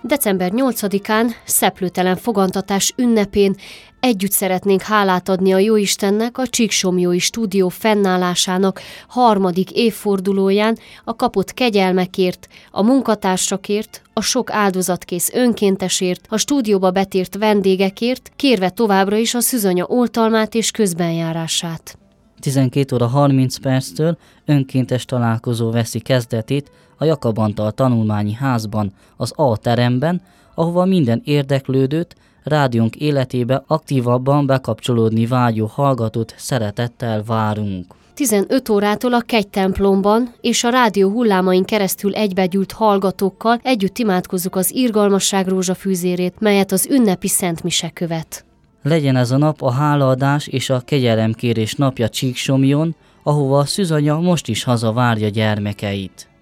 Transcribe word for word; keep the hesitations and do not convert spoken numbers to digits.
december nyolcadikán, szeplőtelen fogantatás ünnepén együtt szeretnénk hálát adni a Jóistennek a Csíksomlyói stúdió fennállásának harmadik évfordulóján a kapott kegyelmekért, a munkatársakért, a sok áldozatkész önkéntesért, a stúdióba betért vendégekért, kérve továbbra is a szűzanya oltalmát és közbenjárását. tizenkét óra harminc perctől önkéntes találkozó veszi kezdetét a Jakab Antal tanulmányi házban, az A teremben, ahova minden érdeklődőt, rádiónk életébe aktívabban bekapcsolódni vágyó hallgatót szeretettel várunk. tizenöt órától a Kegytemplomban és a rádió hullámain keresztül egybegyűlt hallgatókkal együtt imádkozzuk az irgalmasság rózsafűzérét, melyet az ünnepi szentmise követ. Legyen ez a nap a hálaadás és a kegyelemkérés napja Csíksomlón, ahova a szűzanya most is hazavárja gyermekeit.